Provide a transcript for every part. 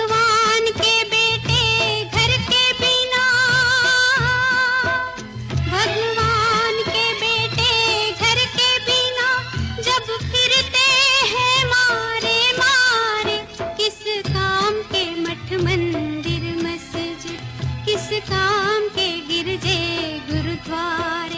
भगवान के बेटे घर के बिना, भगवान के बेटे घर के बिना जब फिरते हैं मारे मारे, किस काम के मठ मंदिर मस्जिद, किस काम के गिरजे गुरुद्वारे।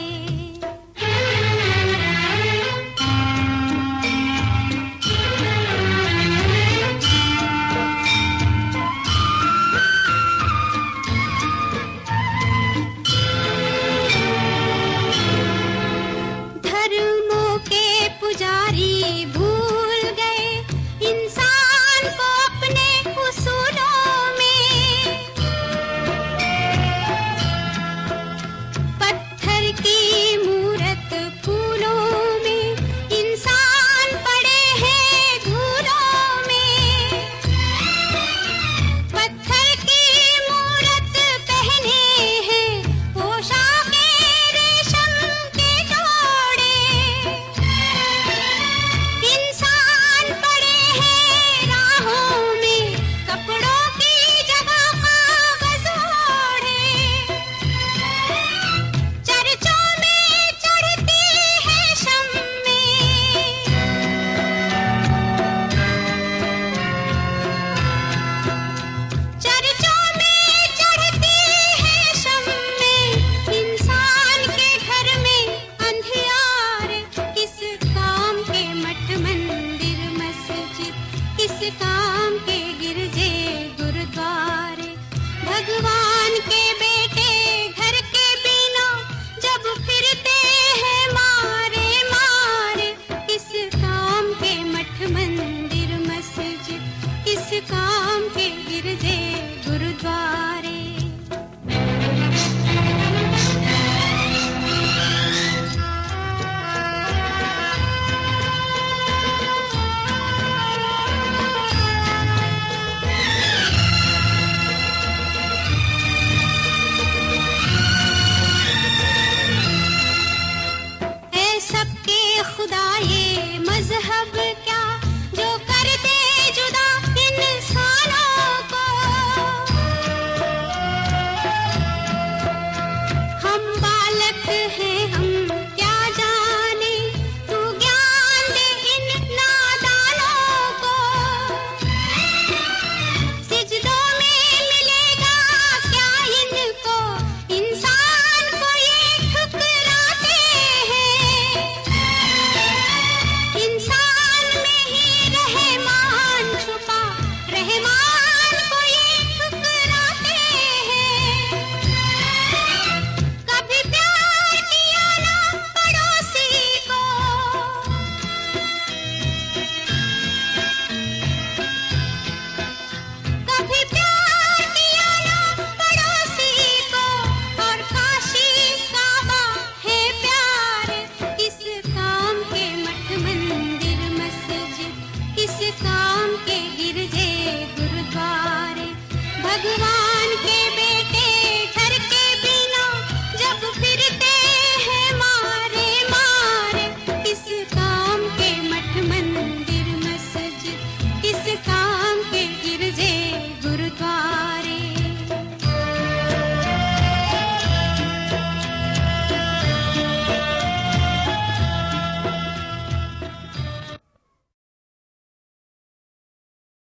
धर्मों के पुजारी भूल गए इंसान को अपने उसूलों में, पत्थर की मूरत फूलों में इंसान पड़े हैं धूलों में, पत्थर की मूरत पहने हैं पोशाके रेशम के जोड़े, इंसान पड़े हैं राहों में कपड़ों की जगह कागज ओढ़े, चर्चों में चढ़ती है शम्में, चर्चों में चढ़ती है शम्में, इंसान के घर में अंधियारे, किस काम के मठ मंदिर मस्जिद, किस काम के गिरजे गुरुद्वारे। भगवान के बेटे घर के बिना जब फिरते हैं मारे मारे, किस काम के मठ मंदिर मस्जिद, किस काम के गिरजे गुरुद्वारे। ऐ सबके खुदा ये मजहब क्या जो कर दे जुदा इंसानों को, हम बालक हैं हम क्या जाने, तू ज्ञान दे इन नादानों को, सिजदों में मिलेगा क्या इनको, इंसान को ये ठुकराते हैं, इंसान में ही रहमान छुपा, रहमान को ये ठुकराते हैं। कभी प्यार किया ना पड़ोसी को, कभी प्यार किया ना पड़ोसी को, और काशी काबा है प्यारे, किस काम के मठ मंदिर मस्जिद, किस काम